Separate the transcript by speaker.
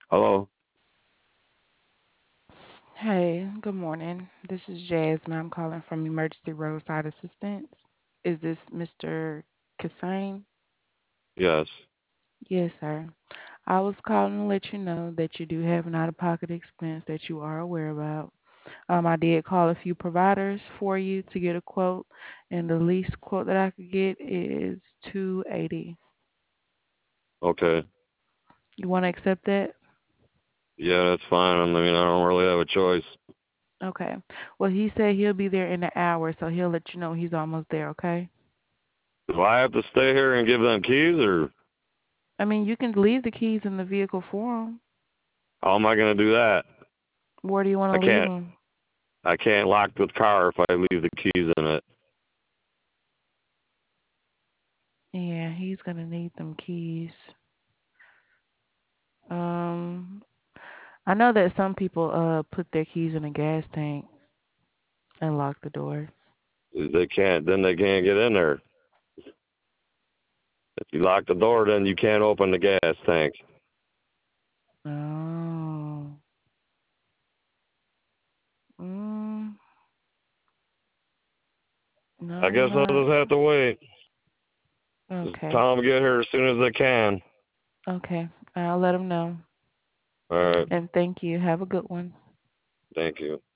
Speaker 1: Hello?
Speaker 2: Hey, good morning. This is Jasmine. I'm calling from Emergency Roadside Assistance. Is this Mr. Kassane?
Speaker 1: Yes.
Speaker 2: Yes, sir. I was calling to let you know that you do have an out-of-pocket expense that you are aware about. I did call a few providers for you to get a quote, and the least quote that I could get is 280.
Speaker 1: Okay.
Speaker 2: You want to accept that?
Speaker 1: Yeah, that's fine. I mean, I don't really have a choice.
Speaker 2: Okay. Well, he said he'll be there in an hour, so he'll let you know he's almost there, okay?
Speaker 1: Do I have to stay here and give them keys, or
Speaker 2: I mean, you can leave the keys in the vehicle for him.
Speaker 1: how am I going to do that?
Speaker 2: Where do you want
Speaker 1: I
Speaker 2: to leave
Speaker 1: can't.
Speaker 2: them?
Speaker 1: I can't lock the car if I leave the keys in it.
Speaker 2: Yeah, he's gonna need them keys. Um, I know that some people put their keys in a gas tank and lock the door.
Speaker 1: They can't. Then they can't get in there. If you lock the door, then you can't open the gas tank.
Speaker 2: Oh. Mm,
Speaker 1: I
Speaker 2: no,
Speaker 1: guess I'll
Speaker 2: not
Speaker 1: just have to wait. Just
Speaker 2: okay.
Speaker 1: tell them to get here as soon as they can.
Speaker 2: Okay, I'll let him know.
Speaker 1: All right.
Speaker 2: And thank you. Have a good one.
Speaker 1: Thank you.